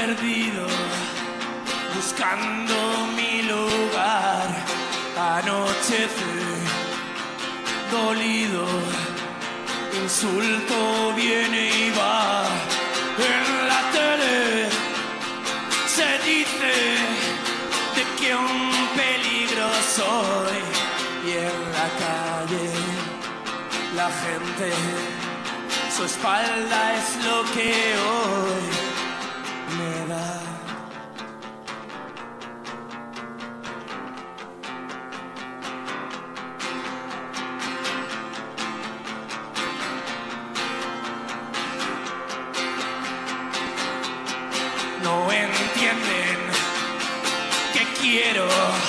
perdido, buscando mi lugar. Anochece, dolido, insulto viene y va. En la tele se dice de que un peligro soy, y en la calle la gente, su espalda es lo que hoy me da. No entienden que quiero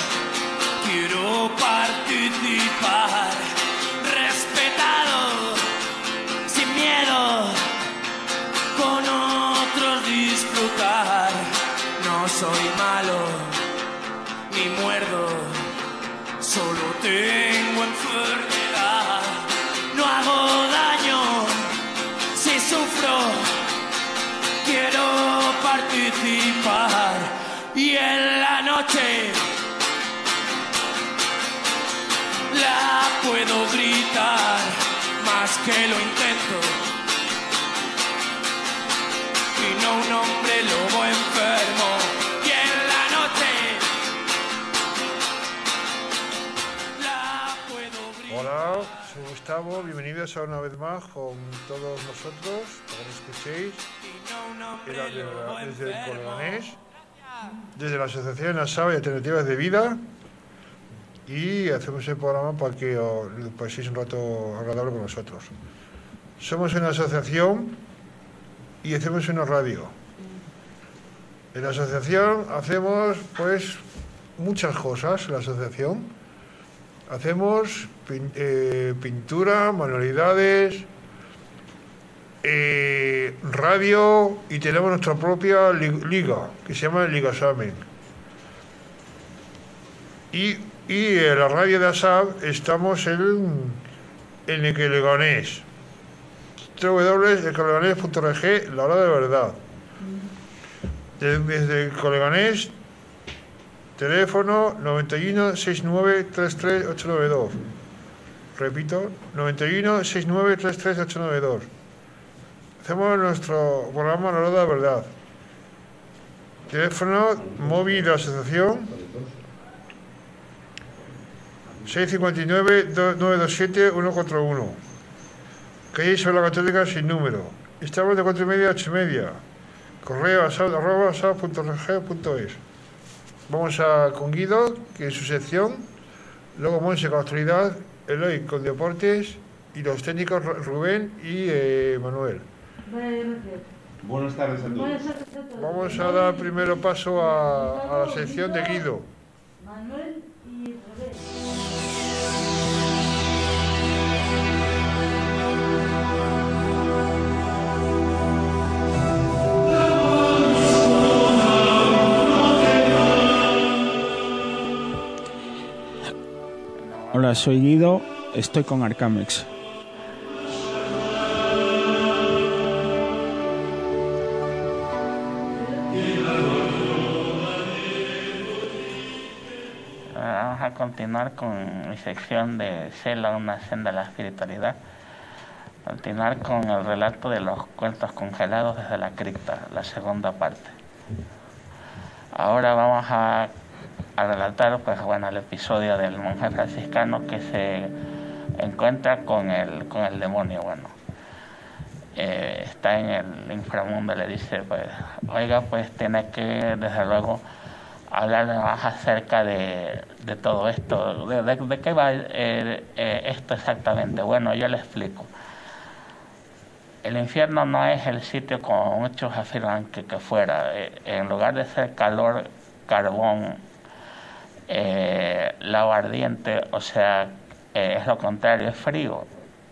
participar, respetado, sin miedo, con otros disfrutar. No soy malo ni muerdo, solo tengo enfermedad. No hago daño si sufro, quiero participar. Y en la noche la puedo gritar, más que lo intento. Y no un hombre lobo enfermo. Y en la noche la puedo gritar. Hola, soy Gustavo, bienvenidos a una vez más con todos nosotros, para que escuchéis, desde el Coleganés, desde la Asociación ASAB y Alternativas de Vida, y hacemos el programa para que os paséis un rato agradable con nosotros. Somos una asociación y hacemos una radio. En la asociación hacemos pues muchas cosas. En la asociación hacemos pintura, manualidades, radio, y tenemos nuestra propia liga que se llama Liga Samen. Y en la radio de ASAB estamos en el Coleganés, www.elcoleganés.org, la hora de verdad. Desde el Coleganés, teléfono 91 69 33 892. Repito, 91 69 33 892. Hacemos nuestro programa La Hora de la Verdad. Teléfono móvil de la asociación 659-927-141. Calle Isabel la Católica sin número. Estamos de 4:30 a 8:30. Correo asab@asab.org.es. Vamos con Guido, que es su sección. Luego Monse con actualidad, Eloy con deportes, y los técnicos Rubén y Manuel. Buenas tardes a todos. Vamos a dar primero paso a la sección de Guido. Manuel y Rubén. Hola, soy Guido, estoy con Arcamex. Vamos a continuar con mi sección de Cela, una senda a la espiritualidad. Continuar con el relato de los cuentos congelados desde la cripta, la segunda parte. Ahora vamos a relatar el episodio del monje franciscano que se encuentra con el demonio. Está en el inframundo, le dice, oiga, tiene que desde luego hablar más acerca de todo esto. ¿De qué va esto exactamente? Bueno, yo le explico. El infierno no es el sitio como muchos afirman que fuera. En lugar de ser calor, carbón, lava ardiente, es lo contrario, es frío.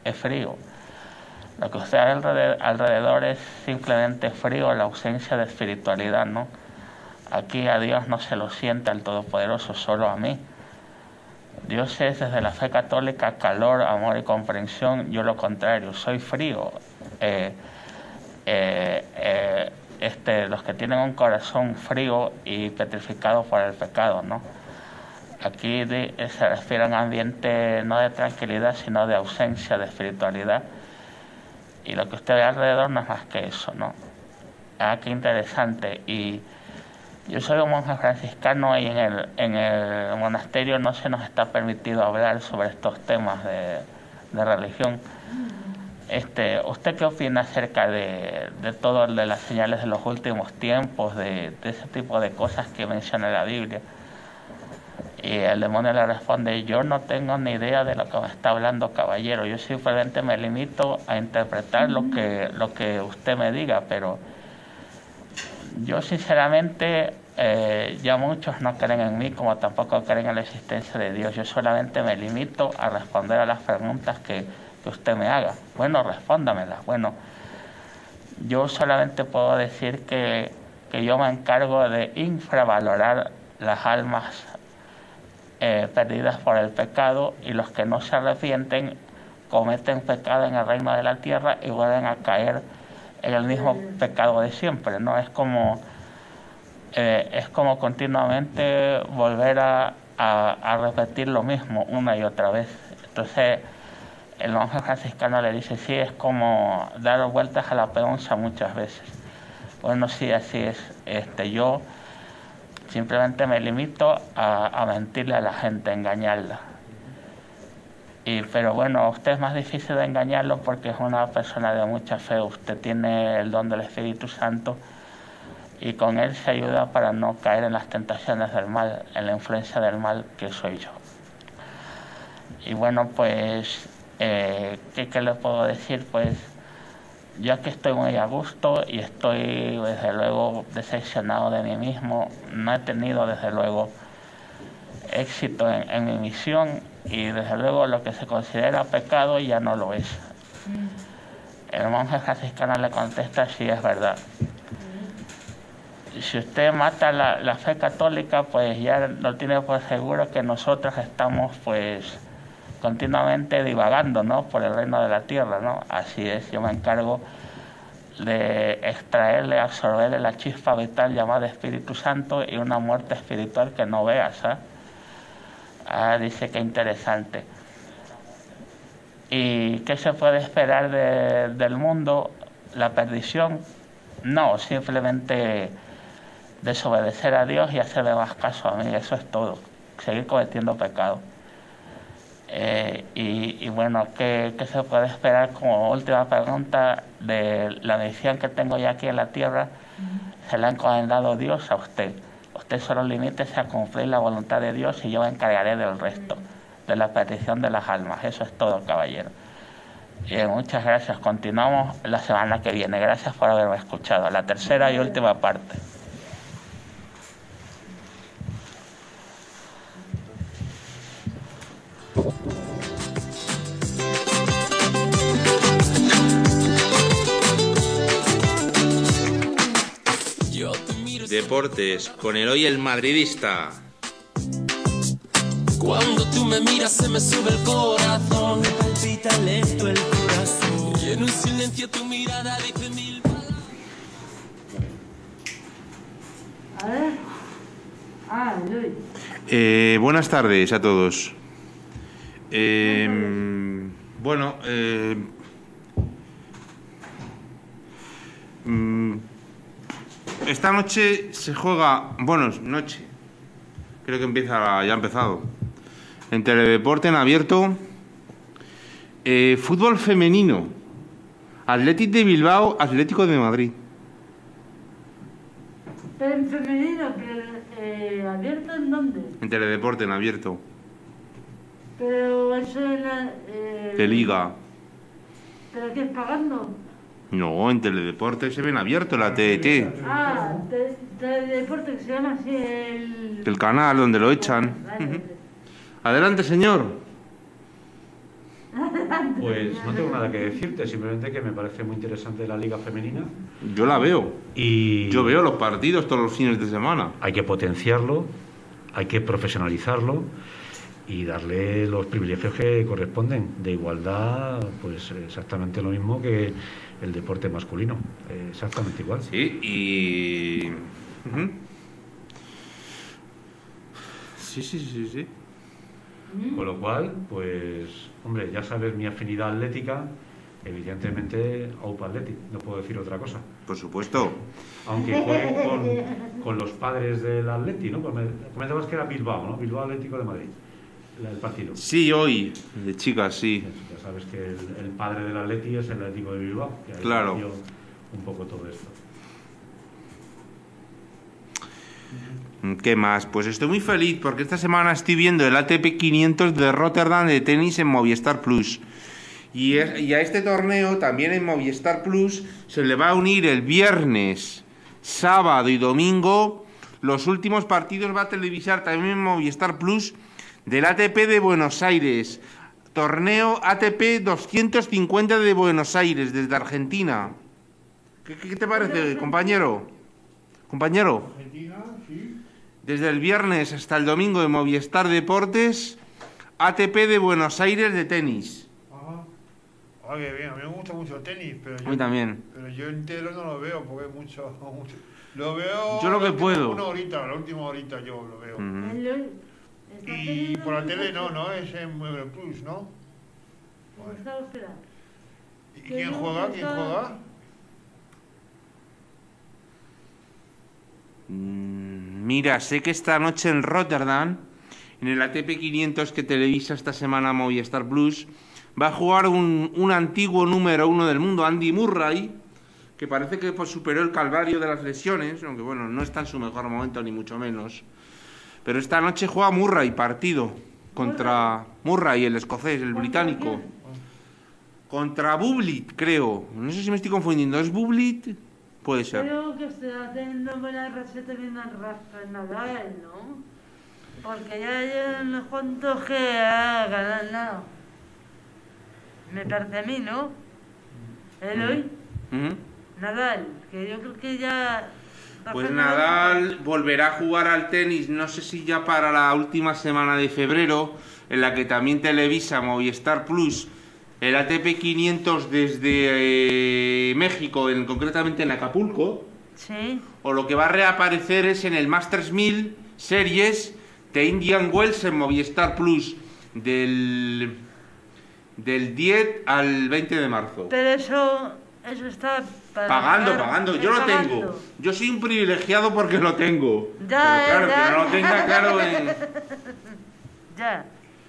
Lo que usted alrededor es simplemente frío, la ausencia de espiritualidad, ¿no? Aquí a Dios no se lo siente al Todopoderoso, solo a mí. Dios es desde la fe católica calor, amor y comprensión. Yo lo contrario, soy frío. los que tienen un corazón frío y petrificado por el pecado, ¿no? Aquí se refiere a un ambiente no de tranquilidad, sino de ausencia de espiritualidad. Y lo que usted ve alrededor no es más que eso, ¿no? Ah, qué interesante. Y yo soy un monje franciscano y en el monasterio no se nos está permitido hablar sobre estos temas de religión. ¿Usted qué opina acerca de todo de las señales de los últimos tiempos, de ese tipo de cosas que menciona la Biblia? Y el demonio le responde: yo no tengo ni idea de lo que me está hablando, caballero. Yo simplemente me limito a interpretar lo que usted me diga, pero yo sinceramente, ya muchos no creen en mí, como tampoco creen en la existencia de Dios. Yo solamente me limito a responder a las preguntas que usted me haga. Bueno, respóndamelas. Bueno, yo solamente puedo decir que yo me encargo de infravalorar las almas perdidas por el pecado, y los que no se arrepienten cometen pecado en el reino de la tierra y vuelven a caer en el mismo pecado de siempre, ¿no? Es como continuamente volver a repetir lo mismo una y otra vez. Entonces el monje franciscano le dice: sí, es como dar vueltas a la peonza muchas veces. Bueno, sí, así es. Yo simplemente me limito a mentirle a la gente, a engañarla. Pero bueno, a usted es más difícil de engañarlo porque es una persona de mucha fe. Usted tiene el don del Espíritu Santo y con él se ayuda para no caer en las tentaciones del mal, en la influencia del mal que soy yo. Y bueno, pues, ¿qué le puedo decir? Pues yo aquí estoy muy a gusto y estoy desde luego decepcionado de mí mismo. No he tenido desde luego éxito en mi misión, y desde luego lo que se considera pecado ya no lo es. El monje franciscano le contesta: sí, es verdad. Si usted mata la fe católica, pues ya no tiene por seguro que nosotros estamos pues continuamente divagando, ¿no?, por el reino de la tierra, ¿no? Así es, yo me encargo de extraerle, absorberle la chispa vital llamada Espíritu Santo y una muerte espiritual que no veas, ¿sabes? Dice que interesante. ¿Y qué se puede esperar del mundo? ¿La perdición? No, simplemente desobedecer a Dios y hacerle más caso a mí, eso es todo. Seguir cometiendo pecado. Y bueno, ¿qué se puede esperar como última pregunta de la misión que tengo ya aquí en la tierra? Se la ha encomendado Dios a usted. Usted solo limítese a cumplir la voluntad de Dios y yo me encargaré del resto, de la perdición de las almas. Eso es todo, caballero. Y muchas gracias. Continuamos la semana que viene. Gracias por haberme escuchado. La tercera y última parte. Deportes, con Eloy el madridista. Cuando tú me miras se me sube el corazón, me palpita lento el corazón, y en un silencio tu mirada dice mil palabras. A ver. Buenas tardes a todos. Bueno, esta noche se juega, bueno, noche, creo que ya ha empezado, en Teledeporte en abierto, fútbol femenino, Athletic de Bilbao, Atlético de Madrid. Pero en femenino, ¿abierto en dónde? En Teledeporte en abierto. Pero eso es De Liga. ¿Pero qué es pagando? No, en Teledeporte se ven abierto, la TDT. Teledeporte, que se llama así el canal donde lo echan. Vale. Adelante, señor. Pues no tengo nada que decirte, simplemente que me parece muy interesante la Liga Femenina. Yo la veo. Y yo veo los partidos todos los fines de semana. Hay que potenciarlo, hay que profesionalizarlo y darle los privilegios que corresponden. De igualdad, pues exactamente lo mismo que el deporte masculino, exactamente igual. Sí, y... Sí. Con lo cual, pues, hombre, ya sabes mi afinidad atlética, evidentemente Aupa Athletic, no puedo decir otra cosa. Por supuesto. Aunque jueguen con los padres del Atleti, ¿no? Pues me comentabas que era Bilbao, ¿no? Bilbao Atlético de Madrid, el partido. Sí, hoy, de chicas, sí. Ya sabes que el padre del Atleti es el Atlético de Bilbao, que ahí claro. nació un poco todo esto. ¿Qué más? Pues estoy muy feliz porque esta semana estoy viendo el ATP 500 de Rotterdam de tenis en Movistar Plus. Y a este torneo, también en Movistar Plus, se le va a unir el viernes, sábado y domingo. Los últimos partidos va a televisar también en Movistar Plus del ATP de Buenos Aires. Torneo ATP 250 de Buenos Aires, desde Argentina. ¿Qué te parece, compañero? Compañero. Argentina, sí. Desde el viernes hasta el domingo de Movistar Deportes, ATP de Buenos Aires de tenis. Ajá. Ah, qué bien, a mí me gusta mucho el tenis, pero A mí también. Pero yo entero no lo veo porque es mucho. Lo veo. Yo lo que puedo. La última horita yo lo veo. Y por la tele no, es en Movistar Plus, ¿no? ¿Y quién juega? Mira, sé que esta noche en Rotterdam, en el ATP 500 que televisa esta semana Movistar Plus, va a jugar un antiguo número 1 del mundo, Andy Murray, que parece que pues, superó el calvario de las lesiones, aunque bueno, no está en su mejor momento ni mucho menos. Pero esta noche juega Murray partido contra Murray, el escocés, el británico. Contra Bublik, creo. No sé si me estoy confundiendo. ¿Es Bublik? Puede ser. Creo que está teniendo buena receta bien al Rafa Nadal, ¿no? Porque ya hay unos cuantos que ha ganado. Me parece a mí, ¿no? Eloy. Nadal, que yo creo que ya... Pues Nadal volverá a jugar al tenis, no sé si ya para la última semana de febrero, en la que también televisa Movistar Plus el ATP 500 desde México, concretamente en Acapulco. Sí. O lo que va a reaparecer es en el Masters 1000 Series de Indian Wells en Movistar Plus del 10 al 20 de marzo. Pero eso está pagando. Yo lo tengo. Yo soy un privilegiado porque lo tengo. Ya, pero claro, ya. que no lo tenga claro Ya.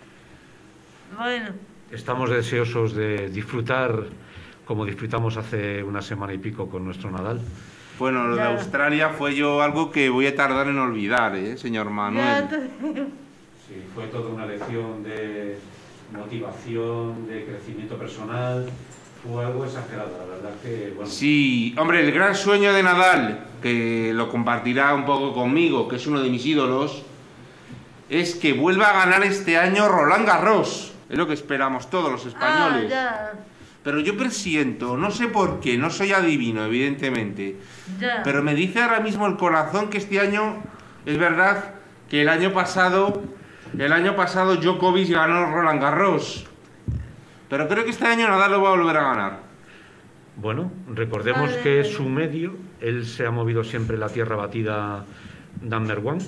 Bueno. Estamos deseosos de disfrutar como disfrutamos hace una semana y pico con nuestro Nadal. Bueno, lo de Australia fue algo que voy a tardar en olvidar, señor Manuel. Sí, fue toda una lección de motivación, de crecimiento personal. Fue algo exagerado, la verdad que... Bueno. Sí, hombre, el gran sueño de Nadal, que lo compartirá un poco conmigo, que es uno de mis ídolos, es que vuelva a ganar este año Roland Garros. Es lo que esperamos todos los españoles. Pero yo presiento, no sé por qué, no soy adivino, evidentemente, pero me dice ahora mismo el corazón que este año, es verdad que el año pasado Djokovic ganó Roland Garros. Pero creo que este año Nadal lo va a volver a ganar. Bueno, recordemos que su medio, él se ha movido siempre en la tierra batida number one,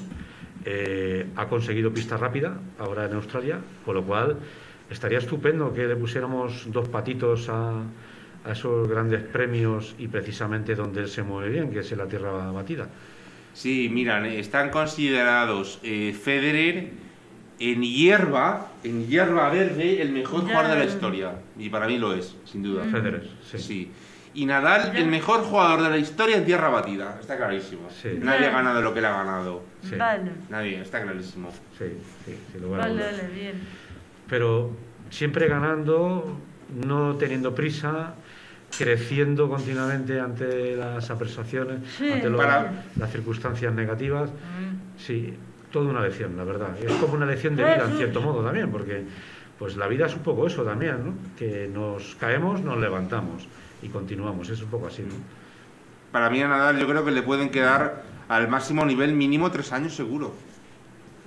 ha conseguido pista rápida ahora en Australia, con lo cual estaría estupendo que le pusiéramos dos patitos a esos grandes premios y precisamente donde él se mueve bien, que es en la tierra batida. Sí, miran, están considerados Federer en hierba verde, el mejor jugador de la historia. Y para mí lo es, sin duda. Federer, sí. Y Nadal, el mejor jugador de la historia en tierra batida. Está clarísimo. Sí. Nadie ha ganado lo que él ha ganado. Sí. Vale. Nadie, está clarísimo. Sí, Vale, bien. Pero siempre ganando, no teniendo prisa, creciendo continuamente ante las apresaciones, ante las circunstancias negativas. Sí, toda una lección, la verdad. Es como una lección de vida, en cierto modo, también, porque pues la vida es un poco eso también, ¿no? Que nos caemos, nos levantamos y continuamos. Es un poco así, ¿no? Para mí a Nadal yo creo que le pueden quedar al máximo nivel mínimo 3 años seguro.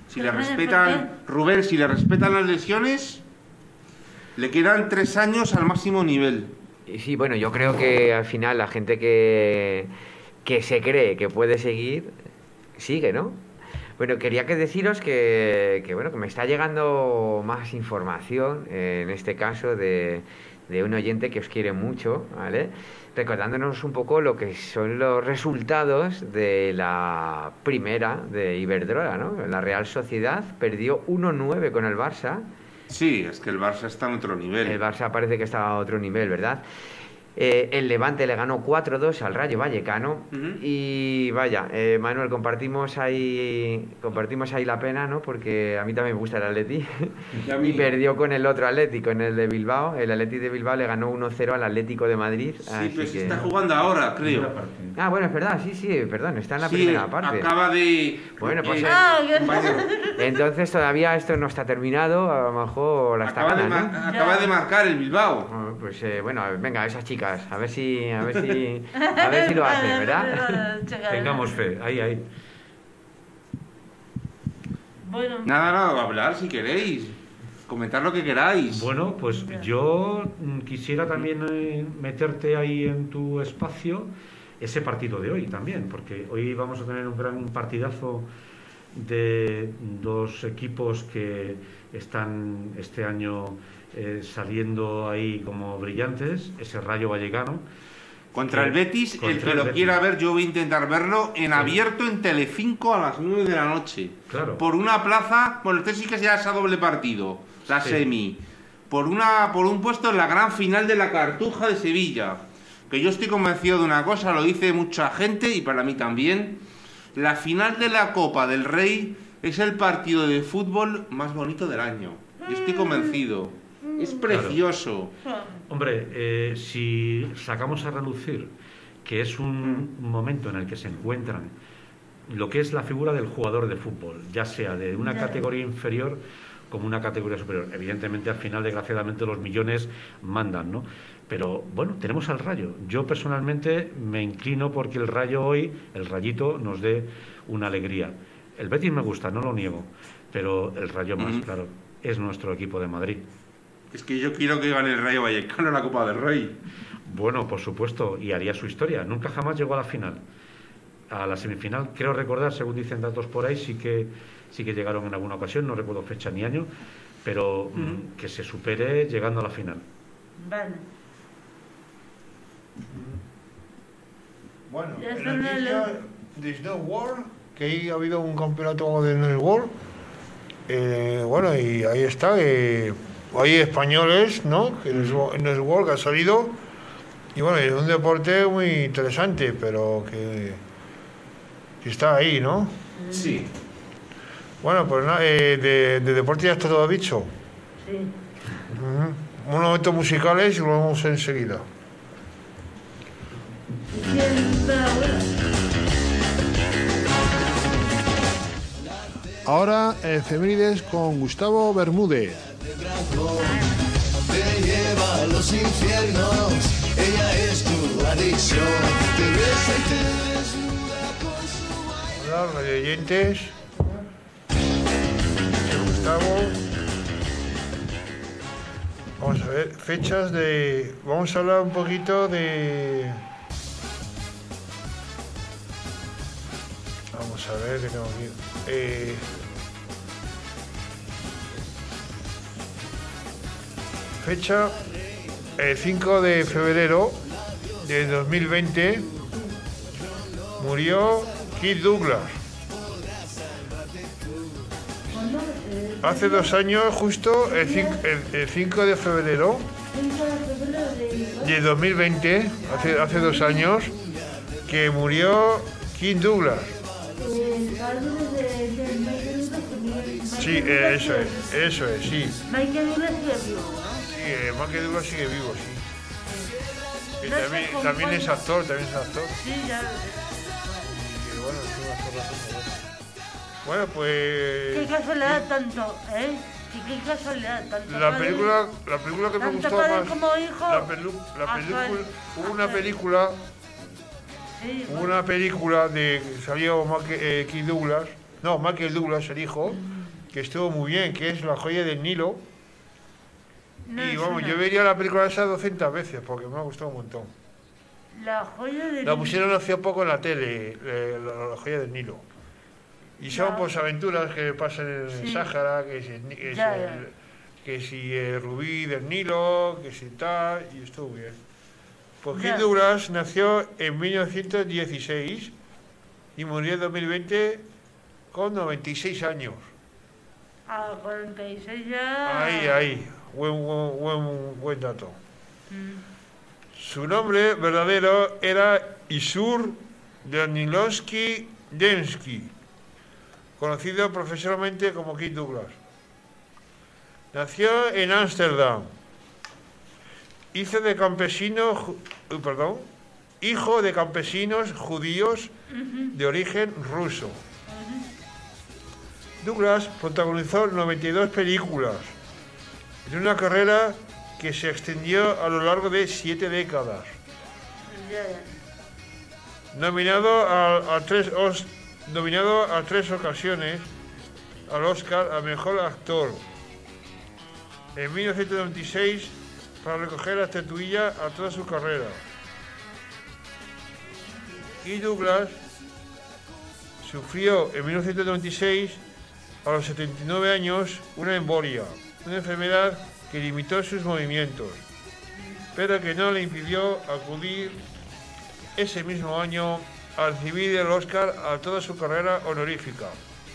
Si le respetan, Rubén, si le respetan las lesiones, le quedan 3 años al máximo nivel. Sí, bueno, yo creo que al final la gente que se cree que puede seguir, sigue, ¿no? Bueno, quería deciros que me está llegando más información, en este caso de un oyente que os quiere mucho, ¿vale? Recordándonos un poco lo que son los resultados de la primera de Iberdrola, ¿no? La Real Sociedad perdió 1-9 con el Barça. Sí, es que el Barça está en otro nivel. El Barça parece que está a otro nivel, ¿verdad? El Levante le ganó 4-2 al Rayo Vallecano. Y vaya, Manuel, compartimos ahí la pena, ¿no? Porque a mí también me gusta el Atleti. Y perdió con el otro Atleti, con el de Bilbao. El Atleti de Bilbao le ganó 1-0 al Atlético de Madrid. Sí, pero se está jugando ahora, creo. Ah, bueno, es verdad, sí, perdón, está en la primera parte. Acaba de... Bueno, pues entonces todavía esto no está terminado, a lo mejor la está ganando. Acaba de marcar el Bilbao. Pues bueno, venga, esas chicas, a ver si lo hacen, ¿verdad? Tengamos fe, ahí. Bueno. Nada, hablar si queréis. Comentar lo que queráis. Bueno, pues yo quisiera también meterte ahí en tu espacio ese partido de hoy también, porque hoy vamos a tener un gran partidazo de dos equipos que están este año saliendo ahí como brillantes, ese Rayo Vallecano. Contra el Betis, el que lo quiera ver, yo voy a intentar verlo en abierto en Telecinco a las 9 de la noche. Claro. Por una plaza, bueno, este sí que ya es a doble partido, la semi. Por un puesto en la gran final de la Cartuja de Sevilla. Que yo estoy convencido de una cosa, lo dice mucha gente y para mí también. La final de la Copa del Rey es el partido de fútbol más bonito del año. Yo estoy convencido. Es precioso. Claro. Hombre, si sacamos a relucir que es un momento en el que se encuentran lo que es la figura del jugador de fútbol, ya sea de una categoría inferior como una categoría superior. Evidentemente, al final, desgraciadamente, los millones mandan, ¿no? Pero, bueno, tenemos al Rayo. Yo, personalmente, me inclino porque el Rayo hoy, el Rayito, nos dé una alegría. El Betis me gusta, no lo niego, pero el Rayo más, claro, es nuestro equipo de Madrid. Es que yo quiero que gane el Rayo Vallecano la Copa del Rey. Bueno, por supuesto, y haría su historia. Nunca jamás llegó a la final. A la semifinal, creo recordar, según dicen datos por ahí, sí que llegaron en alguna ocasión, no recuerdo fecha ni año, pero que se supere llegando a la final. Vale. Bueno, en la noticia de Snow World, que ahí ha habido un campeonato de Snow World. Bueno, y ahí está. Hay españoles, ¿no? Que en Snow World que ha salido. Y bueno, es un deporte muy interesante, pero que está ahí, ¿no? Sí. Bueno, pues nada, de deporte ya está todo dicho. Sí. Unos momentos musicales y lo vemos enseguida. Ahora, efemérides con Gustavo Bermúdez. Te lleva a los infiernos, ella es tu adicción. Te besa y te desnuda con su baile. Hola, radio oyentes. Gustavo. Vamos a ver, fechas de... Vamos a hablar un poquito de... Vamos a ver, que tengo aquí. Fecha, el 5 de febrero de 2020, murió Keith Douglas. Hace 2 años, justo el 5 de febrero de 2020, hace 2 años, que murió Keith Douglas. Sí, eso es, sí. Michael Douglas sigue vivo, ¿no? Sí, Michael Douglas sigue vivo, sí. Y también es actor, Sí, ya lo sé. Y bueno, es un actor bastante bueno. Bueno, pues... Qué casualidad tanto, ¿eh? Sí, qué casualidad tanto. La película que me gustó más... Tanto como hijo... Hubo una película de... Salió Michael Douglas, el hijo, que estuvo muy bien, que es La joya del Nilo. No, y eso vamos, no. yo vería la película esa 200 veces porque me ha gustado un montón. La joya del La pusieron hace poco en la tele, la joya del Nilo. Y son Ya. pues aventuras que pasan en el Sí. Sáhara, Ya. que si el rubí del Nilo, que si tal, y estuvo bien. Pues Ya. Kirk Douglas nació en 1916 y murió en 2020 con 96 años. A 46 ya. Ahí, buen dato. Mm. Su nombre verdadero era Isur Danilowski Densky, conocido profesionalmente como Kirk Douglas. Nació en Ámsterdam. Hijo de campesinos judíos de origen ruso. Douglas protagonizó 92 películas en una carrera que se extendió a lo largo de 7 décadas. Ya. Nominado a 3 ocasiones al Oscar a Mejor Actor. En 1996 para recoger la estatuilla a toda su carrera. Y Douglas sufrió en 1996, a los 79 años, una embolia, una enfermedad que limitó sus movimientos, pero que no le impidió acudir ese mismo año a recibir el Oscar a toda su carrera honorífica.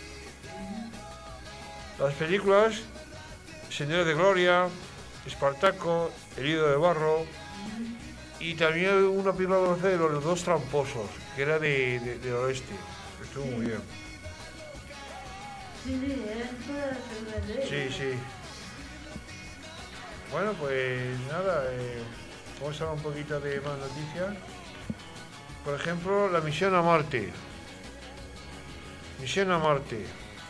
Las películas Sendero de Gloria, Espartaco, Herido de Barro, y también una película de los dos tramposos, que era del oeste. Estuvo muy bien. Sí. Bueno, pues nada, vamos a hablar un poquito de más noticias. Por ejemplo, la misión a Marte. Misión a Marte.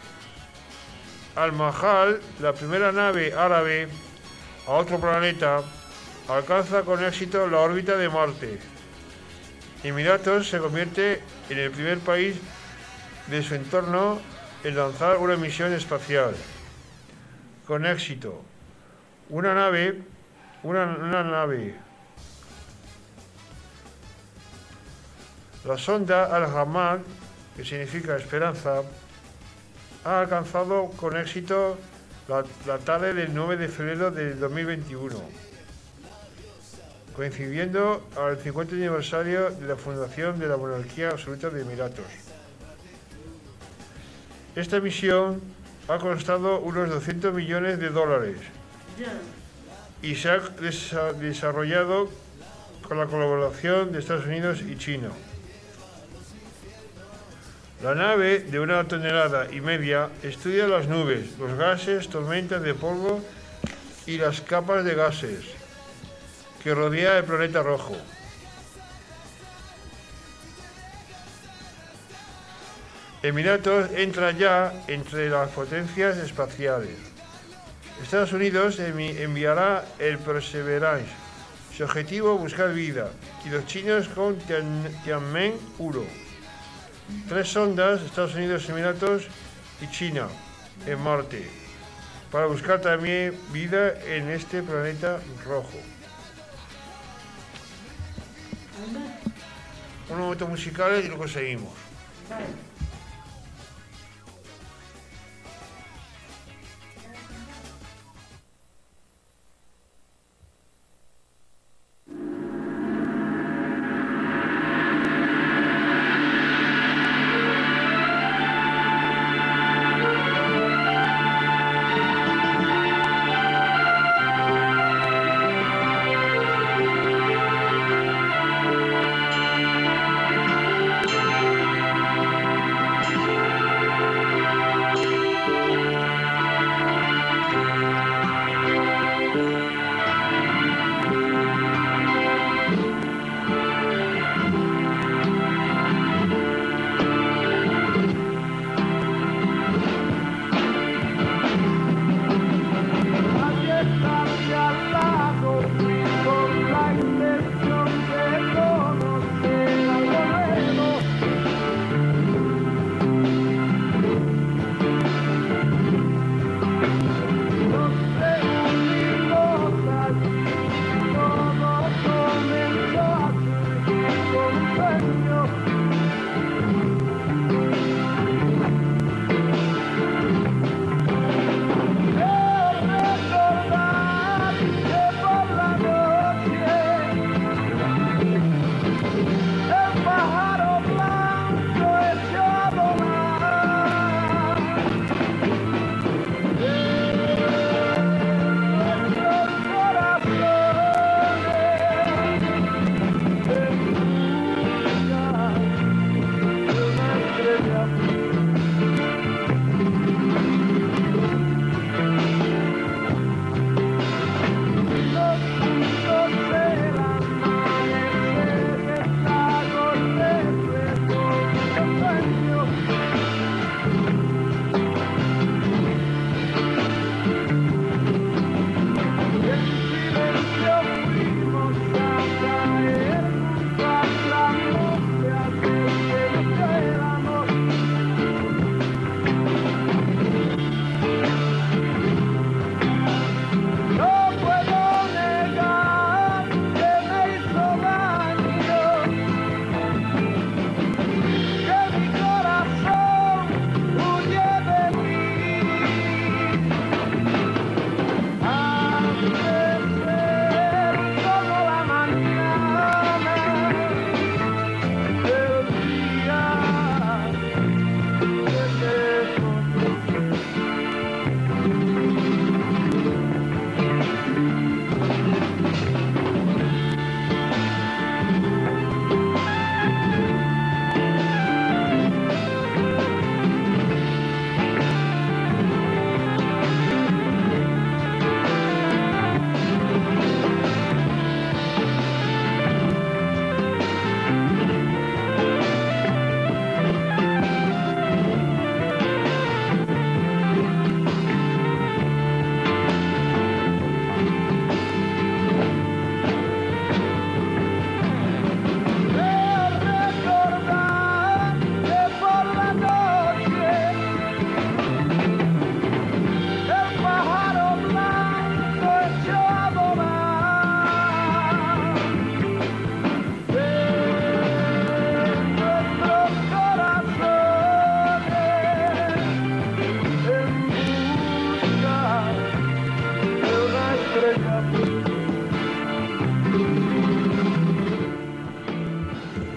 Al-Mahal, la primera nave árabe a otro planeta, alcanza con éxito la órbita de Marte. Emiratos se convierte en el primer país de su entorno en lanzar una misión espacial. Con éxito. Una nave. La sonda Al-Hamad, que significa esperanza, ha alcanzado con éxito la tarde del 9 de febrero de 2021, coincidiendo al 50 aniversario de la fundación de la monarquía absoluta de Emiratos. Esta misión ha costado unos 200 millones de dólares y se ha desarrollado con la colaboración de Estados Unidos y China. La nave, de 1,5 toneladas, estudia las nubes, los gases, tormentas de polvo y las capas de gases que rodea el planeta rojo. Emiratos entra ya entre las potencias espaciales. Estados Unidos enviará el Perseverance, su objetivo buscar vida, y los chinos con Tianmen-1. 3 sondas, Estados Unidos, Emiratos y China, en Marte, para buscar también vida en este planeta rojo. Un momento musical y luego seguimos.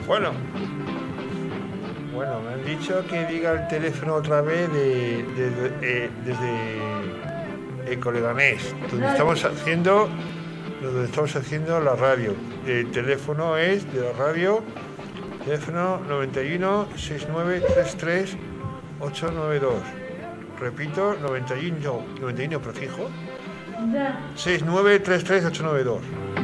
Bueno, me han dicho que diga el teléfono otra vez desde Ecoleganés, donde estamos haciendo la radio. El teléfono es de la radio, teléfono 91 6933 892. Repito, 91 prefijo 6933 892.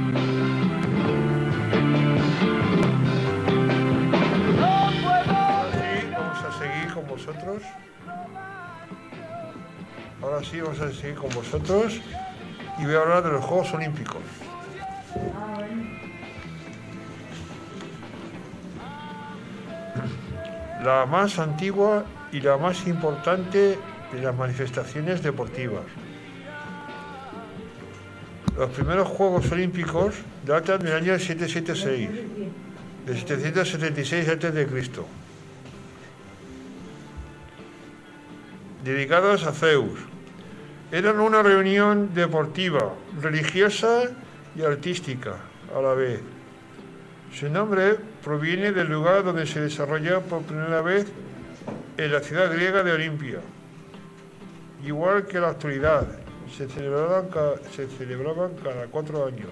Ahora sí vamos a seguir con vosotros y voy a hablar de los Juegos Olímpicos. La más antigua y la más importante de las manifestaciones deportivas. Los primeros Juegos Olímpicos datan del año 776, de 776 a.C., dedicados a Zeus. Eran una reunión deportiva, religiosa y artística a la vez. Su nombre proviene del lugar donde se desarrolló por primera vez en la ciudad griega de Olimpia. Igual que en la actualidad, se celebraban cada 4 años.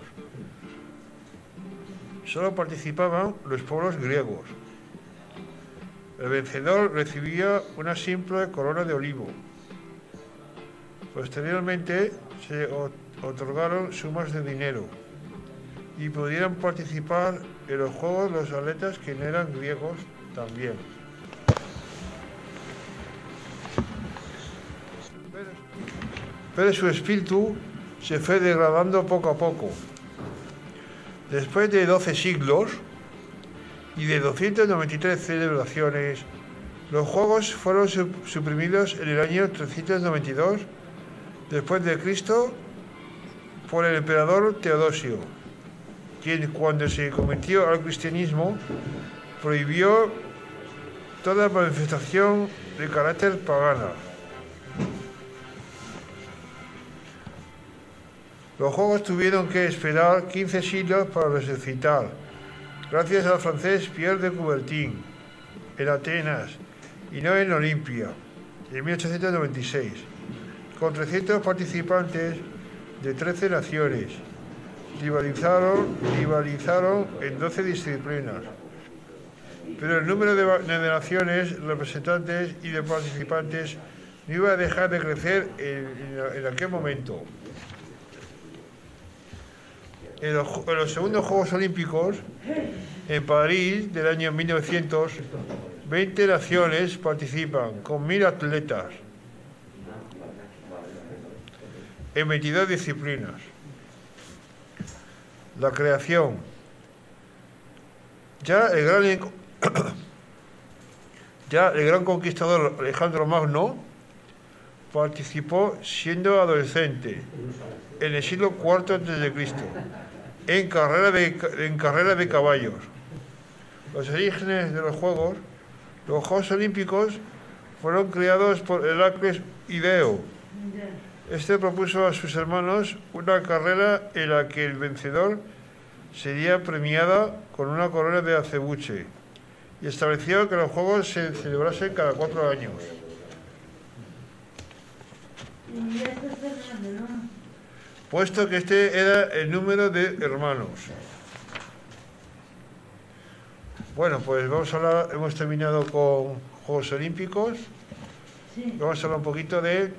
Solo participaban los pueblos griegos. El vencedor recibía una simple corona de olivo. Posteriormente se otorgaron sumas de dinero y pudieron participar en los juegos los atletas que no eran griegos también. Pero su espíritu se fue degradando poco a poco. Después de 12 siglos y de 293 celebraciones, los Juegos fueron suprimidos en el año 392 después de Cristo por el emperador Teodosio, quien, cuando se convirtió al cristianismo, prohibió toda manifestación de carácter pagana. Los Juegos tuvieron que esperar 15 siglos para resucitar, gracias al francés Pierre de Coubertin, en Atenas y no en Olimpia, en 1896, con 300 participantes de 13 naciones. Rivalizaron en 12 disciplinas, pero el número de naciones, representantes y de participantes no iba a dejar de crecer en aquel momento. En los segundos Juegos Olímpicos, en París, del año 1900, 20 naciones participan, con 1000 atletas, en 22 disciplinas. La creación. Ya el gran conquistador Alejandro Magno participó siendo adolescente, en el siglo IV a.C., en carrera de caballos. Los orígenes de los Juegos Olímpicos fueron creados por Heracles Ideo. Este propuso a sus hermanos una carrera en la que el vencedor sería premiada con una corona de acebuche, y estableció que los Juegos se celebrasen cada 4 años. Puesto que este era el número de hermanos. Bueno, pues vamos a hablar, hemos terminado con Juegos Olímpicos. Sí. Vamos a hablar un poquito de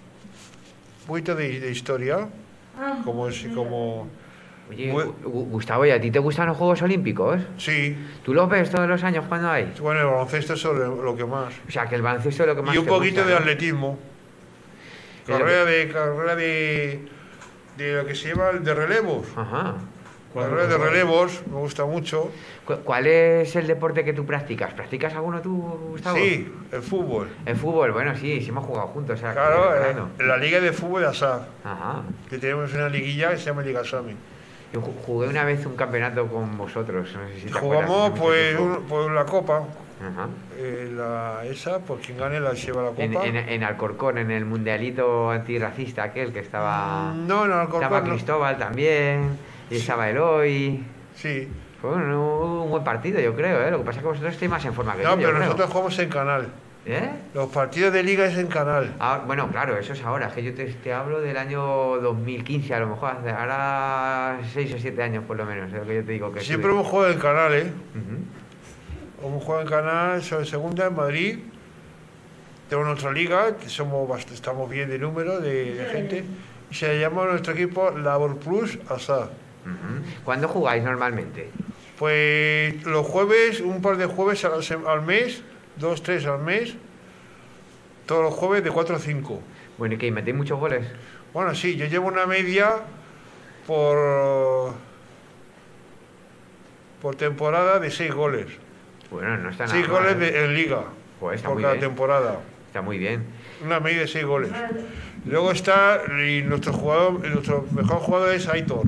historia. Como Oye, Gustavo, ¿y a ti te gustan los Juegos Olímpicos? Sí. ¿Tú los ves todos los años cuando hay? Bueno, el baloncesto es lo que más. O sea, que el baloncesto es lo que más. Y un poquito de atletismo. Carrera de lo que se llama de relevos. Ajá. Carrera de relevos, me gusta mucho. ¿Cuál es el deporte que tú practicas? ¿Practicas alguno tú, Gustavo? Sí, el fútbol. El fútbol, bueno, sí hemos jugado juntos. O sea, claro, en la liga de fútbol de ASAF. Ajá. Que tenemos una liguilla que se llama Liga Sami. Yo jugué una vez un campeonato con vosotros, no sé si te jugamos acuerdas. Por la Copa. Ajá. Por quien gane la lleva la Copa. En Alcorcón, en el mundialito antirracista aquel que estaba... No, en Alcorcón. Estaba Cristóbal también, y estaba Eloy... Sí, Fue un buen partido, yo creo, ¿eh? Lo que pasa es que vosotros estáis más en forma que yo. No, pero creo. nosotros jugamos en canal. ¿Eh? Los partidos de liga es en canal. Ah, bueno, claro, eso es ahora. Es que yo te hablo del año 2015, a lo mejor. Ahora 6 o 7 años, por lo menos. Es lo que yo te digo. Que siempre hemos jugado en canal, ¿eh? Hemos jugado en canal, soy segunda en Madrid. Tenemos nuestra liga, que estamos bien de número de gente. Y se llama nuestro equipo Labor Plus ASA. ¿Cuándo jugáis normalmente? Pues los jueves, un par de jueves al mes, 2, 3 al mes, todos los jueves de 4 a 5. Bueno, ¿y qué? ¿Metéis muchos goles? Bueno, sí, yo llevo una media por temporada de 6 goles. Bueno, no está nada 6 mal, goles en liga, pues por cada temporada. Está muy bien. Una media de 6 goles. Luego está, y nuestro mejor jugador es Aitor.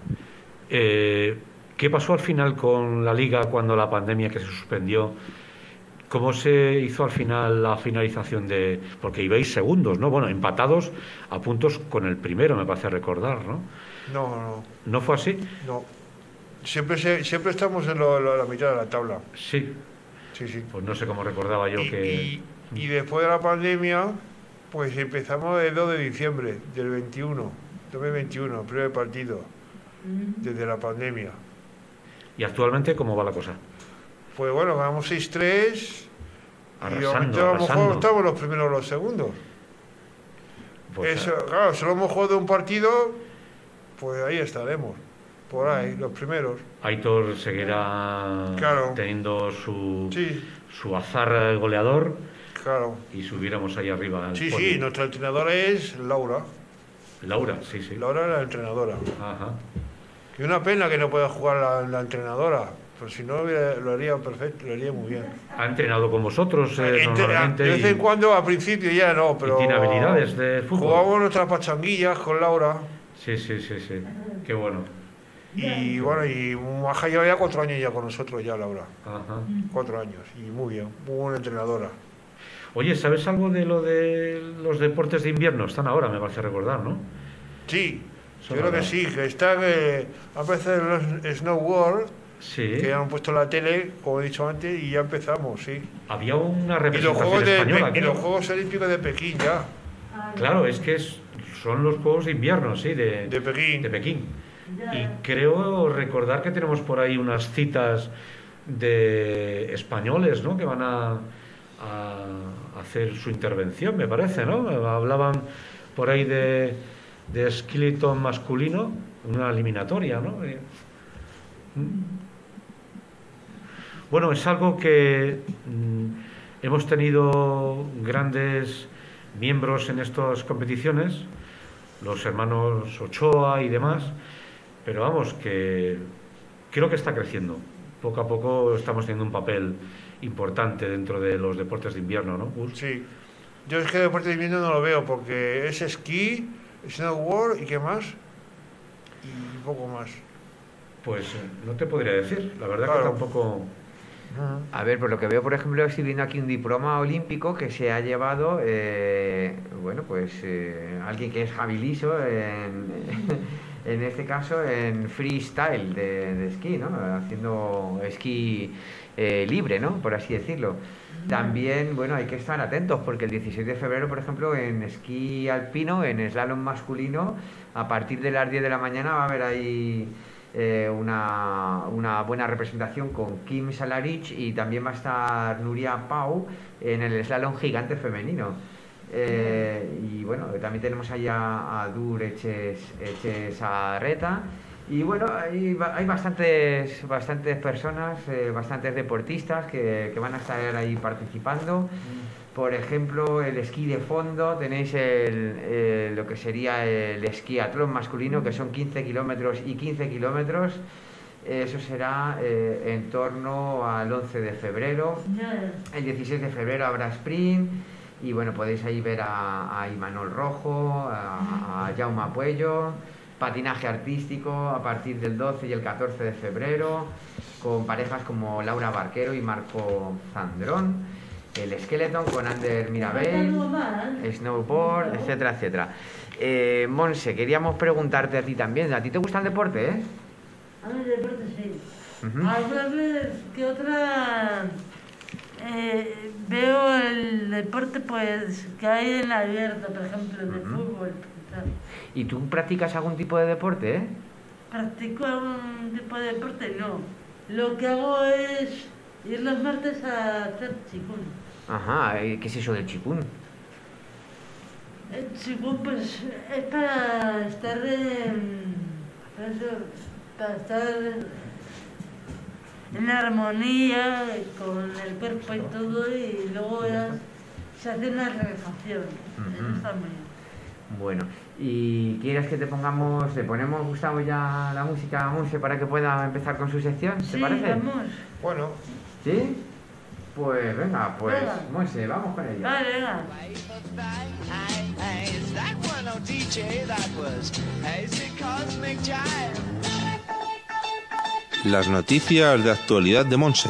¿Qué pasó al final con la liga cuando la pandemia que se suspendió? ¿Cómo se hizo al final la finalización de...? Porque ibais segundos, ¿no? Bueno, empatados a puntos con el primero, me parece recordar, ¿no? No. ¿No fue así? No. Siempre estamos en la mitad de la tabla. Sí. Sí. Pues no sé cómo recordaba yo que... Y después de la pandemia, pues empezamos el 2 de diciembre del 2021, el primer partido, desde la pandemia. ¿Y actualmente cómo va la cosa? Pues bueno, ganamos 6-3 arrasando, y a lo mejor estamos los primeros o los segundos. Pues claro, solo hemos jugado un partido, pues ahí estaremos, por ahí, los primeros. Aitor seguirá teniendo su azar goleador. Claro. Y subiéramos ahí arriba. Sí, nuestra entrenadora es Laura. Laura, sí. Laura es la entrenadora. Ajá. Y una pena que no pueda jugar la entrenadora, pero si no lo haría perfecto, lo haría muy bien. ¿Ha entrenado con vosotros normalmente? De vez en cuando, al principio ya no, pero... ¿Y tiene habilidades de fútbol? Jugamos nuestras pachanguillas con Laura. Sí. Qué bueno. Y bueno, y Maja lleva ya 4 años ya con nosotros ya, Laura. Ajá. 4 años, y muy bien, muy buena entrenadora. Oye, ¿sabes algo de lo de los deportes de invierno? Están ahora, me parece recordar, ¿no? Sí, yo creo que sí, que están a veces los Snow World, que han puesto la tele, como he dicho antes, y ya empezamos, sí. Había una representación española. Y los Juegos Olímpicos de Pekín ya. Claro, es que son los Juegos de Invierno, sí, de Pekín. Y creo recordar que tenemos por ahí unas citas de españoles, ¿no?, que van a hacer su intervención, me parece, ¿no? Hablaban por ahí de skeleton masculino, una eliminatoria, ¿no? Bueno, es algo que hemos tenido grandes miembros en estas competiciones, los hermanos Ochoa y demás, pero vamos, que creo que está creciendo. Poco a poco estamos teniendo un papel importante dentro de los deportes de invierno, ¿no? Sí. Yo es que deportes de invierno no lo veo porque es esquí, snowboard y qué más, y poco más. Pues no te podría decir, la verdad que tampoco... A ver, por lo que veo, por ejemplo, estoy viendo aquí un diploma olímpico que se ha llevado, alguien que es Javi Liso, en este caso en freestyle de esquí, ¿no? Haciendo esquí libre, ¿no?, por así decirlo. También, bueno, hay que estar atentos porque el 16 de febrero, por ejemplo, en esquí alpino, en slalom masculino, a partir de las 10 de la mañana va a haber ahí una buena representación con Kim Salarich, y también va a estar Nuria Pau en el slalom gigante femenino. Y bueno, también tenemos ahí a Dur Echezarreta. Y bueno, hay bastantes personas, bastantes deportistas que van a estar ahí participando. Por ejemplo, el esquí de fondo, tenéis lo que sería el esquiatlón masculino, que son 15 kilómetros y 15 kilómetros. Eso será en torno al 11 de febrero. El 16 de febrero habrá sprint. Y bueno, podéis ahí ver a Imanol Rojo, a Jaume Puello. Patinaje artístico a partir del 12 y el 14 de febrero, con parejas como Laura Barquero y Marco Zandrón. El skeleton con Ander Mirabel, snowboard, etcétera, etcétera. Monse, queríamos preguntarte a ti también. ¿A ti te gusta el deporte, A mí el deporte sí. Alguna vez que otra veo el deporte pues que hay en abierto, por ejemplo, de fútbol. ¿Y tú practicas algún tipo de deporte, ¿Practico algún tipo de deporte? No. Lo que hago es ir los martes a hacer chikun. Ajá, ¿qué es eso del chikun? El chikun pues es para estar en armonía con el cuerpo y todo, y luego ya se hace una relajación. Eso está muy bien. Bueno, ¿y quieres que le ponemos, Gustavo, ya la música a Monse para que pueda empezar con su sección? ¿Te parece? Vamos. Bueno. ¿Sí? Pues venga, Monse, vamos con ella. Vale, venga. Las noticias de actualidad de Monse.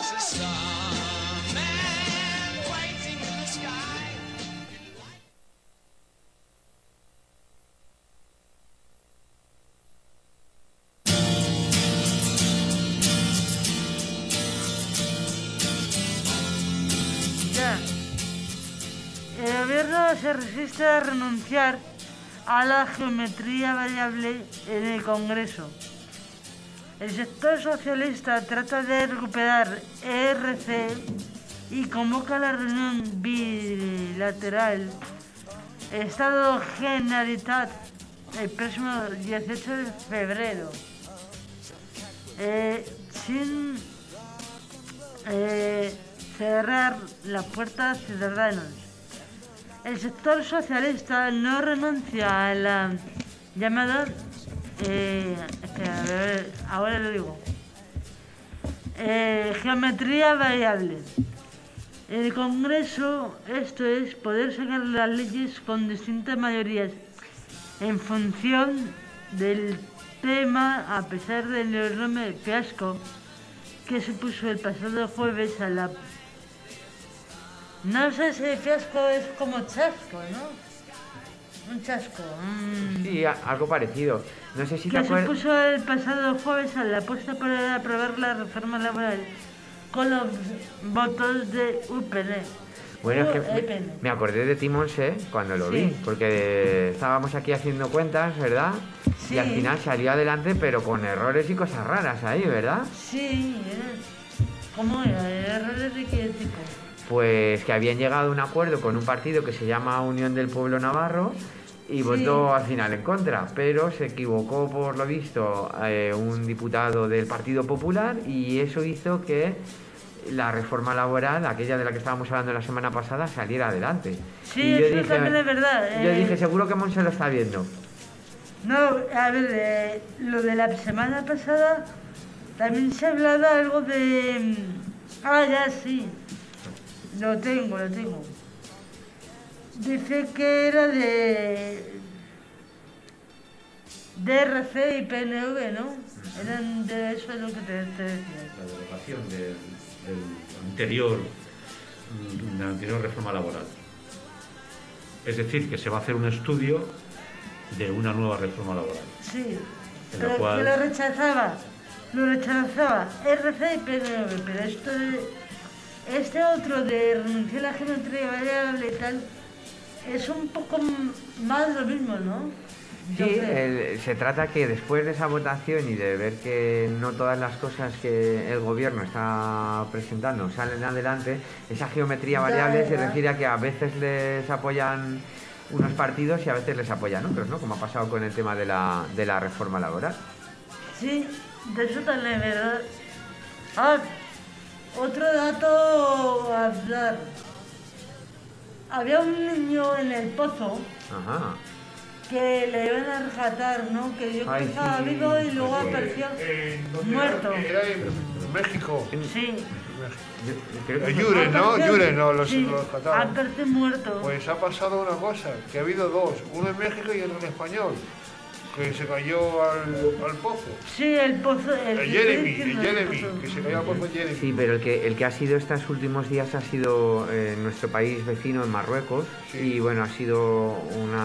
El gobierno se resiste a renunciar a la geometría variable en el Congreso. El sector socialista trata de recuperar ERC y convoca la reunión bilateral Estado-Generalitat el próximo 18 de febrero. Sin cerrar la puerta a ciudadanos. El sector socialista no renuncia a la llamada ahora lo digo. Geometría variable. El Congreso, esto es, poder sacar las leyes con distintas mayorías en función del tema, a pesar del enorme fiasco que supuso el pasado jueves a la... No sé si el fiasco es como chasco, ¿no? Un chasco. Sí, algo parecido. No sé si te acuerdas... Que supuso el pasado jueves a la apuesta por aprobar la reforma laboral con los votos de UPN. Bueno, es que me acordé de ti, Monse, cuando lo vi, porque estábamos aquí haciendo cuentas, ¿verdad? Sí. Y al final salió adelante, pero con errores y cosas raras ahí, ¿verdad? Sí, ¿cómo era? ¿Errores de qué tipo? Pues que habían llegado a un acuerdo con un partido que se llama Unión del Pueblo Navarro y votó al final en contra, pero se equivocó, por lo visto, un diputado del Partido Popular, y eso hizo que la reforma laboral, aquella de la que estábamos hablando la semana pasada, saliera adelante. Sí, y eso también es verdad. Yo dije, seguro que Monse lo está viendo. No, a ver, lo de la semana pasada también se hablaba algo de... ya sí, lo tengo. Dice que era de DRC y PNV, ¿no? Eran de eso, es lo que te decía. La derogación de la anterior reforma laboral. Es decir, que se va a hacer un estudio de una nueva reforma laboral. Sí, pero que lo rechazaba RC y PNV, pero este otro de renunciar a la geometría variable y tal, es un poco más lo mismo, ¿no? Sí, se trata que después de esa votación y de ver que no todas las cosas que el gobierno está presentando salen adelante, esa geometría variable se refiere a que a veces les apoyan unos partidos y a veces les apoyan otros, ¿no? Como ha pasado con el tema de la reforma laboral. Sí, de eso también es verdad. Otro dato a dar. Había un niño en el pozo. Ajá. Que le iban a rescatar, ¿no? Que yo estaba vivo y luego apareció muerto. Era en México. Sí. Yuren, ¿no? Yuren, no, los rescataron. Apareció muerto. Pues ha pasado una cosa, que ha habido dos, uno en México y otro en español, que se cayó al pozo. Sí, el pozo. El Jeremy, que se cayó al pozo Jeremy. Sí, pero el que ha sido estos últimos días ha sido en nuestro país vecino, en Marruecos, y bueno, ha sido una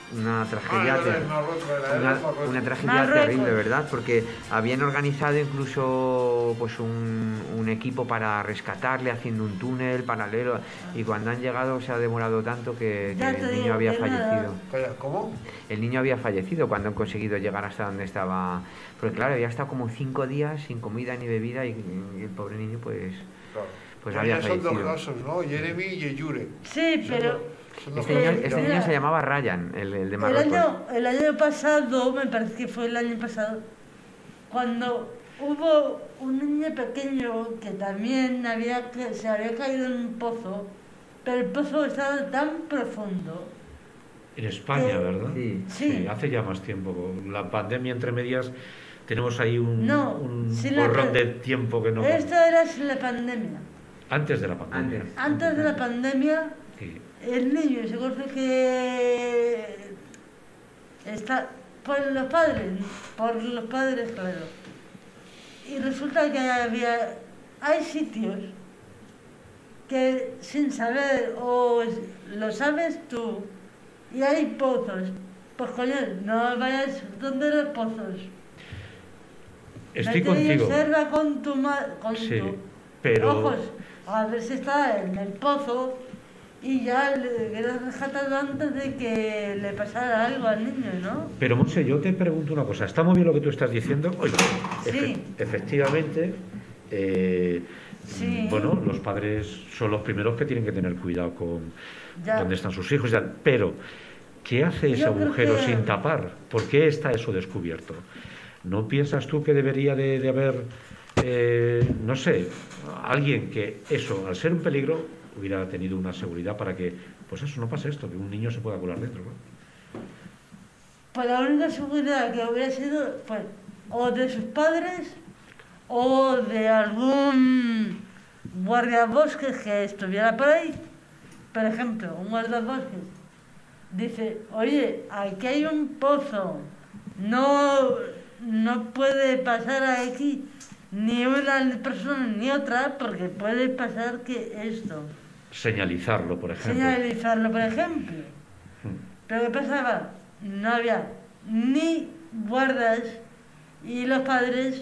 una tragedia, una tragedia Marruecos. terrible, ¿verdad? Porque habían organizado incluso pues un equipo para rescatarle haciendo un túnel paralelo y cuando han llegado se ha demorado tanto que el niño había fallecido. ¿Cómo? El niño había fallecido cuando han conseguido llegar hasta donde estaba, porque claro, había estado como 5 días sin comida ni bebida y el pobre niño pues había fallecido. Son dos casos, ¿no? Jeremy y Eyure. Sí, pero... Este niño se llamaba Ryan, el de Marruecos. El año pasado, me parece que fue el año pasado, cuando hubo un niño pequeño que también se había caído en un pozo, pero el pozo estaba tan profundo. En España, ¿verdad? Sí. Hace ya más tiempo. Con la pandemia entre medias tenemos ahí un borrón de tiempo que no... Esto era sin la pandemia. Antes de la pandemia. Antes de la pandemia, sí. El niño se conoce que está por los padres, claro. Y resulta que hay sitios que sin saber, o lo sabes tú, y hay pozos. Pues coño, no vayas donde los pozos. Estoy contigo. Y observa con tu pero... ojos, a ver si está en el pozo. Y ya le hubieras rescatado antes de que le pasara algo al niño, ¿no? Pero, Monse, yo te pregunto una cosa. Está muy bien lo que tú estás diciendo. Oye, sí. Efectivamente, sí. Bueno, los padres son los primeros que tienen que tener cuidado con dónde están sus hijos. Pero, ¿qué hace ese agujero sin tapar? ¿Por qué está eso descubierto? ¿No piensas tú que debería de haber, no sé, alguien que eso, al ser un peligro, hubiera tenido una seguridad para que, pues eso, no pase esto, que un niño se pueda colar dentro, ¿no? Pues la única seguridad que hubiera sido, pues, o de sus padres, o de algún guardabosques que estuviera por ahí. Por ejemplo, un guardabosques dice, oye, aquí hay un pozo, no puede pasar aquí ni una persona ni otra, porque puede pasar que esto... Señalizarlo, por ejemplo. Pero ¿qué pasaba? No había ni guardas y los padres...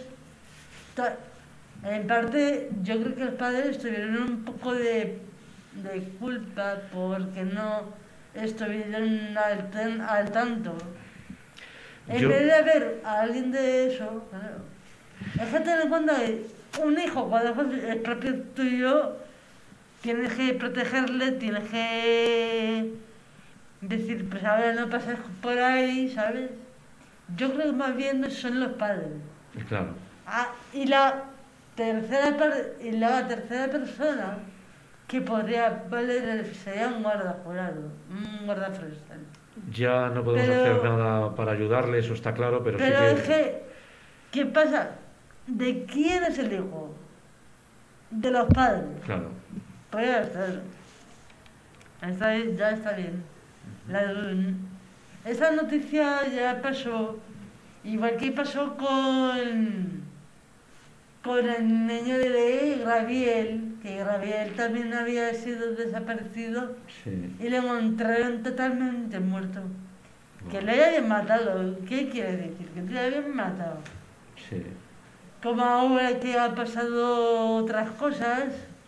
En parte, yo creo que los padres tuvieron un poco de culpa porque no estuvieron al tanto. En vez de haber a alguien de eso... Claro, es que tener en cuenta que un hijo, cuando es propio tuyo, tienes que protegerle, tienes que decir, pues ahora no pases por ahí, ¿sabes? Yo creo que más bien son los padres. Claro. Y la tercera persona que podría valer sería un guardajurado, un guardaforestal. Ya no podemos hacer nada para ayudarle, eso está claro, pero sí que... es que, ¿qué pasa? ¿De quién es el hijo? De los padres. Claro. Pues ya está bien. Esa noticia ya pasó, igual que pasó con el niño de Gabriel, que Gabriel también había sido desaparecido y le encontraron totalmente muerto. Que le habían matado. ¿Qué quiere decir? Que le habían matado. Sí. Como ahora que han pasado otras cosas,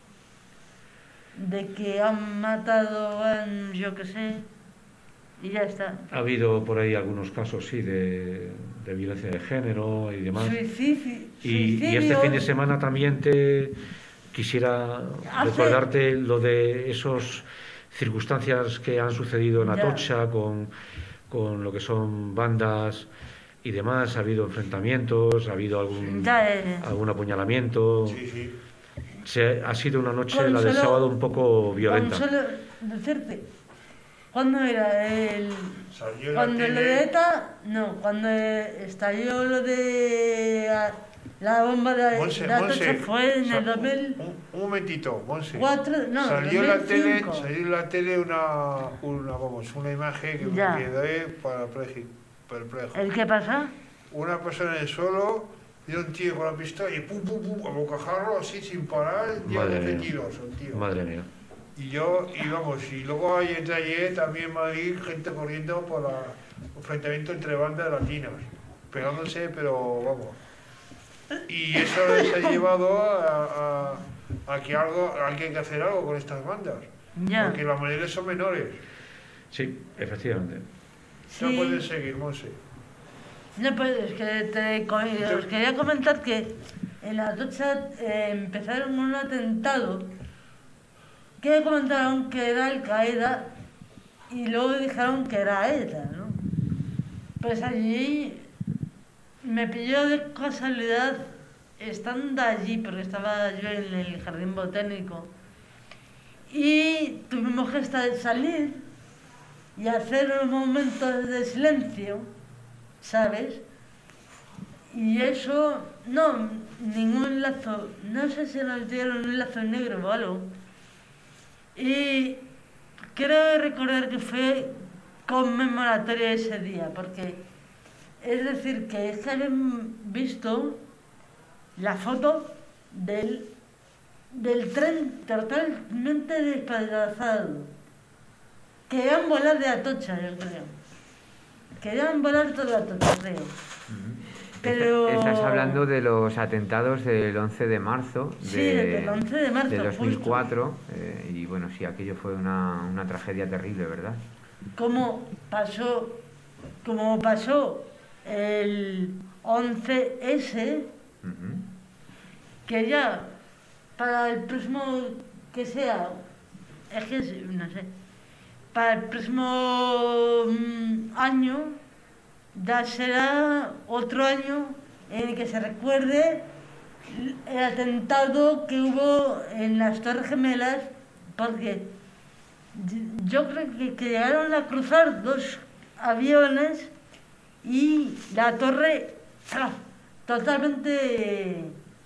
de que han matado a yo qué sé, y ya está. Ha habido por ahí algunos casos, sí, de violencia de género y demás. Suicidio. Y este fin de semana también te quisiera recordarte lo de esas circunstancias que han sucedido en Atocha con lo que son bandas y demás. Ha habido enfrentamientos, ha habido algún apuñalamiento. Ha sido una noche, la del sábado, un poco violenta. Decirte, ¿cuándo era? Cuando lo de ETA, no, cuando estalló lo de la bomba de Atocha fue en el 2000. Un momentito, Monse. Salió en la tele una imagen que me quedé para perplejo. ¿El qué pasa? Una persona en el suelo, y un tío con la pistola y pum, a bocajarro así sin parar, 10 tiros, un tío. Madre mía. Y vamos, y luego hay entre ayer también en Madrid gente corriendo por el enfrentamiento entre bandas latinas, pegándose, pero vamos. Y eso les ha llevado a que hay que hacer algo con estas bandas. Ya. Porque las mayorías son menores. Sí, efectivamente. Sí. No puedes seguir, Monse. No, pues es que os quería comentar que en la Atocha empezaron un atentado que comentaron que era Al Qaeda y luego dijeron que era ETA, ¿no? Pues allí me pilló de casualidad estando allí, porque estaba yo en el jardín botánico, y tuvimos que salir y hacer unos momentos de silencio, ¿sabes? Y eso, no, ningún lazo, no sé si nos dieron un lazo negro o algo. Y creo recordar que fue conmemoratorio ese día, porque es decir, que es que habían visto la foto del tren totalmente despedazado. Querían volar de Atocha, yo creo. Querían volar todo Atocha, creo. Pero... Estás hablando de los atentados del 11 de marzo del 11 de marzo, de 2004 y bueno, sí, aquello fue una tragedia terrible, ¿verdad? Como pasó el 11S, que ya para el próximo que sea, es que no sé, para el próximo año ya será otro año en el que se recuerde el atentado que hubo en las Torres Gemelas, porque yo creo que llegaron a cruzar dos aviones y la torre totalmente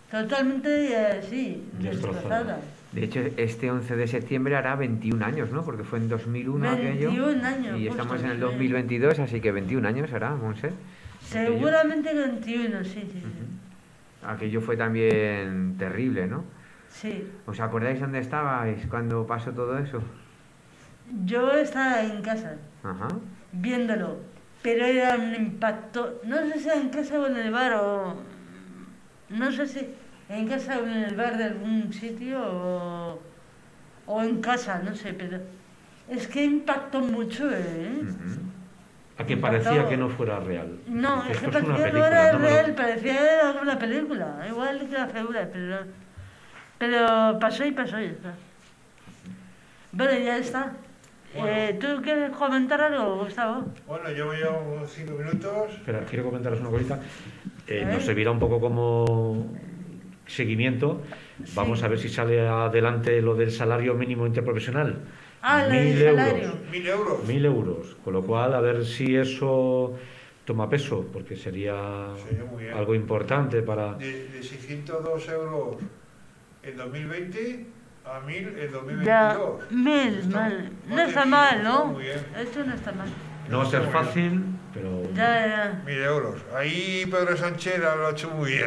así, destrozada. De hecho, este 11 de septiembre hará 21 años, ¿no? Porque fue en 2001 aquello. 21 años. Y estamos en el 2022, así que 21 años hará, Monse. Seguramente 21, sí. Aquello fue también terrible, ¿no? Sí. ¿Os acordáis dónde estabais cuando pasó todo eso? Yo estaba en casa, viéndolo, pero era un impacto, no sé si en casa o en el bar, o no sé si en casa o en el bar de algún sitio o en casa, no sé, pero es que impactó mucho, A que parecía que no fuera real. No, es que parecía que no era real, parecía que era una película, igual que la figura, pero pasó y ya está. Bueno, ya está. Bueno. ¿Tú quieres comentar algo, Gustavo? Bueno, yo voy a unos 5 minutos. Espera, quiero comentaros una cosita. Nos servirá un poco como seguimiento. Vamos a ver si sale adelante lo del salario mínimo interprofesional. 1.000 euros. 1.000 euros. 1.000 euros. Con lo cual, a ver si eso toma peso, porque sería algo importante para... De 602 euros en 2020... a 1.000 en 2022. Ya, 1.000, no está mal, ¿no? Esto no está mal. No va a ser fácil, pero... Ya. 1.000 euros. Ahí Pedro Sánchez lo ha hecho muy bien.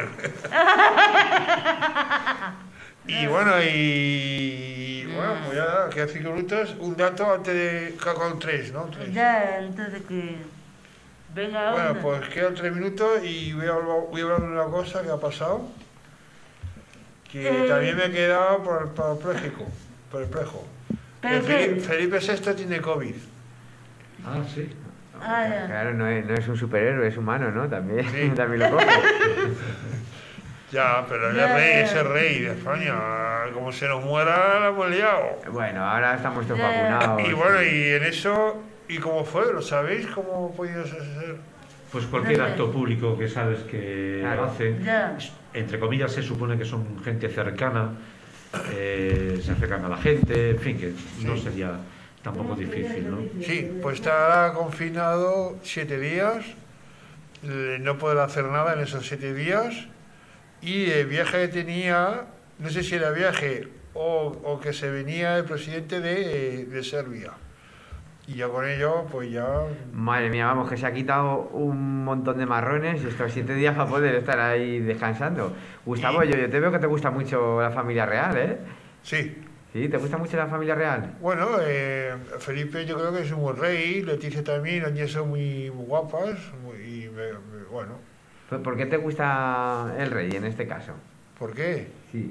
Y bueno, pues ya, quedan 5 minutos. Un dato antes de... Con 3, ¿no? 3. Ya, antes de que... Venga, bueno, pues quedan 3 minutos y voy a hablar de una cosa que ha pasado. Que también me he quedado por el prejo. Felipe VI tiene COVID. Ah, sí. Claro, no es un superhéroe, es humano, ¿no? También, también lo coge. Ya, pero es el rey de España. Como se nos muera, la hemos liado. Bueno, ahora estamos todos vacunados. Y bueno, y en eso, ¿y cómo fue? ¿Lo sabéis? ¿Cómo podía ser? Pues cualquier acto público que sabes que hace, entre comillas, se supone que son gente cercana, se acercan a la gente, en fin, que no sería tampoco difícil, ¿no? Sí, pues estará confinado 7 días, no podrá hacer nada en esos 7 días, y el viaje que tenía, no sé si era viaje o que se venía el presidente de Serbia. Y yo con ello, pues ya... Madre mía, vamos, que se ha quitado un montón de marrones y estos 7 días para poder estar ahí descansando. Gustavo, yo te veo que te gusta mucho la familia real, ¿eh? Sí. ¿Sí? ¿Te gusta mucho la familia real? Bueno, Felipe yo creo que es un buen rey, Leticia también, las niñas son muy guapas, bueno. ¿Por qué te gusta el rey en este caso? ¿Por qué? Sí.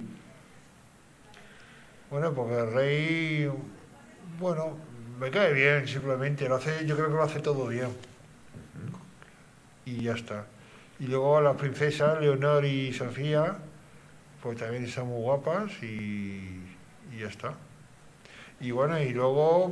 Bueno, porque el rey, bueno, me cae bien simplemente, yo creo que lo hace todo bien. Y ya está. Y luego las princesas, Leonor y Sofía, pues también están muy guapas y ya está. Y bueno, y luego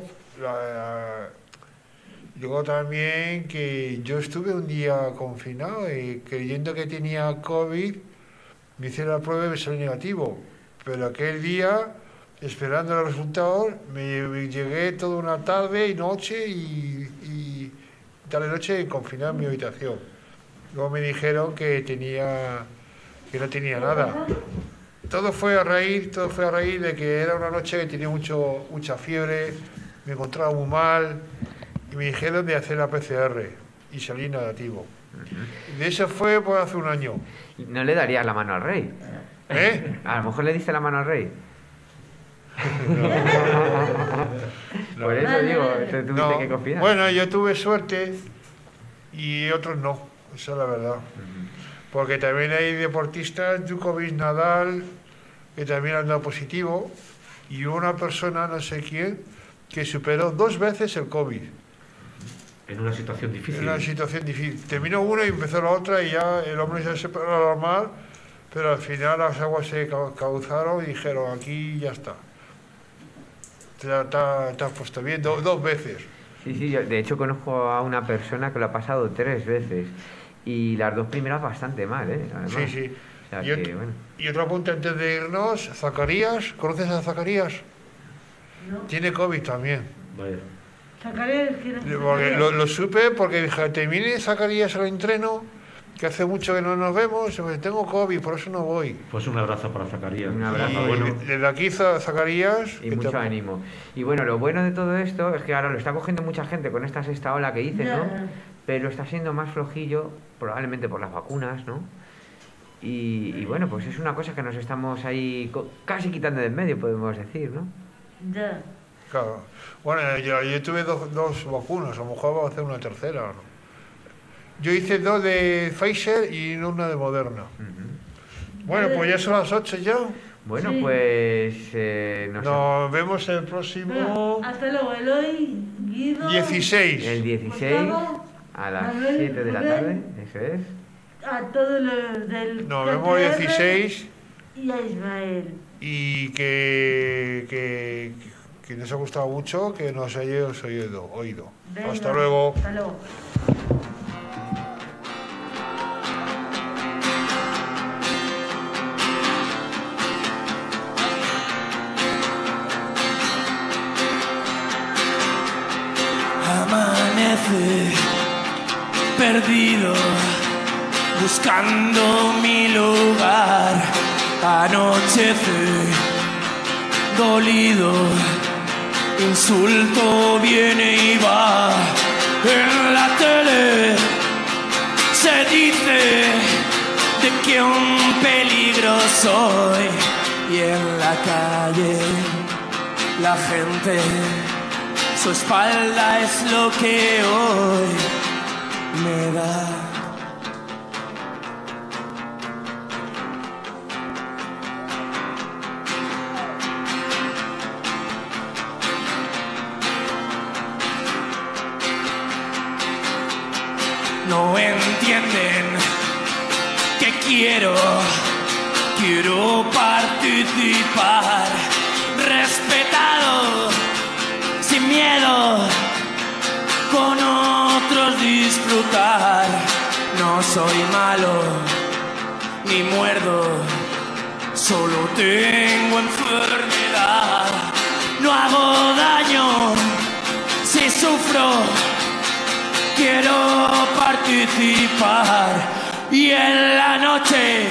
también que yo estuve un día confinado y creyendo que tenía COVID, me hice la prueba y me salió negativo. Pero aquel día, esperando los resultados, me llegué toda una tarde y noche y tarde-noche confinado en mi habitación. Luego me dijeron que no tenía nada. Todo fue a raíz de que era una noche que tenía mucha fiebre, me encontraba muy mal y me dijeron de hacer la PCR y salí negativo. Y de eso fue pues hace un año. ¿No le darías la mano al rey? A lo mejor le diste la mano al rey. No. Por eso digo, te tuviste que confiar. Bueno, yo tuve suerte y otros no, esa es la verdad. Porque también hay deportistas, Djokovic, Nadal, que también han dado positivo, y una persona, no sé quién, que superó 2 veces el COVID. En una situación difícil. En una situación difícil. Terminó una y empezó la otra y ya el hombre ya se paró normal, pero al final las aguas se causaron y dijeron, aquí ya está. Te has puesto bien 2 veces. Sí, yo de hecho conozco a una persona que lo ha pasado 3 veces. Y las 2 primeras bastante mal, además. Sí. O sea bueno. Y otro apunte antes de irnos, Zacarías, ¿conoces a Zacarías? No. Tiene COVID también. Vaya. Zacarías, porque lo supe porque dije, te viene Zacarías al entreno, que hace mucho que no nos vemos, y tengo COVID, por eso no voy. Pues un abrazo para Zacarías. Un abrazo. Desde aquí, Zacarías. Y mucho ánimo. Y bueno, lo bueno de todo esto es que ahora lo está cogiendo mucha gente con esta sexta ola que dices, ¿no? Pero está siendo más flojillo, probablemente por las vacunas, ¿no? Y bueno, pues es una cosa que nos estamos ahí casi quitando de en medio, podemos decir, ¿no? Ya. Claro. Bueno, yo tuve 2 vacunas, a lo mejor voy a hacer una tercera, ¿no? Yo hice 2 de Pfizer y una de Moderna. Bueno, pues ya son las 8 ya. Bueno, Sí. pues... Nos vemos el próximo... Hasta luego, Eloy, Guido. 16. El 16 a las 7 de la tarde, eso es. A todos los del... Nos vemos el 16. Y a Ismael. Y que nos ha gustado mucho, que nos hayáis oído. Venga, Hasta luego. Hasta luego. Amanece perdido, buscando mi lugar. Anochece dolido, insulto viene y va. En la tele se dice de que un peligro soy, y en la calle la gente, su espalda es lo que hoy me da. No entienden que quiero participar, respetado, sin miedo, con otros disfrutar. No soy malo ni muerdo, solo tengo enfermedad. No hago daño si sufro, quiero participar. Y en la noche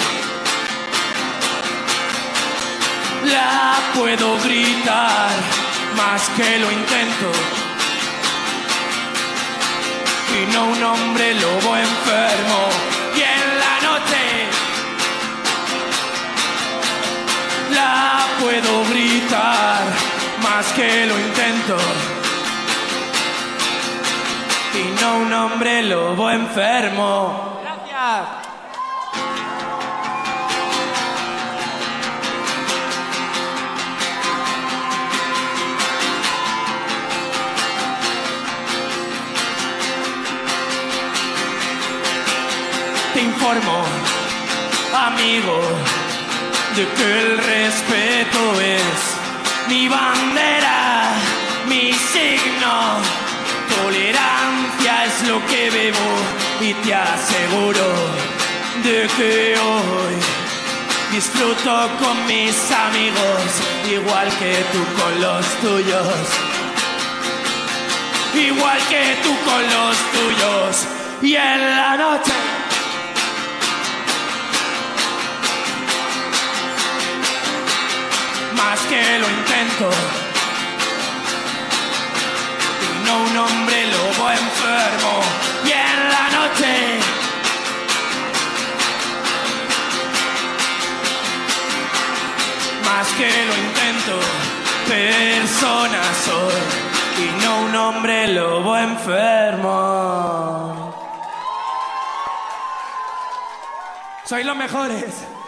la puedo gritar más que lo intento, y no un hombre lobo enfermo. Y en la noche la puedo gritar más que lo intento, y no un hombre lobo enfermo. Gracias. Te informo, amigo, de que el respeto es mi bandera, mi signo. Tolerancia es lo que bebo y te aseguro de que hoy disfruto con mis amigos, igual que tú con los tuyos, igual que tú con los tuyos. Y en la noche más que lo intento, y no un hombre lobo enfermo. Y en la noche más que lo intento, persona soy, y no un hombre lobo enfermo. Sois los mejores.